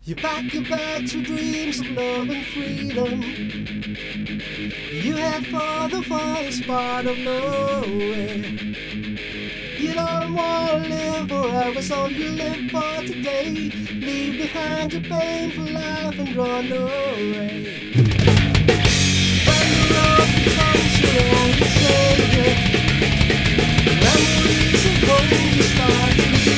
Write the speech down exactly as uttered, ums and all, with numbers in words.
You pack your bags with dreams of love and freedom. You head for the farthest part of nowhere. You don't wanna live forever, so you live for today. Leave behind your painful life and run away. When the road becomes your only savior, memories of home you start to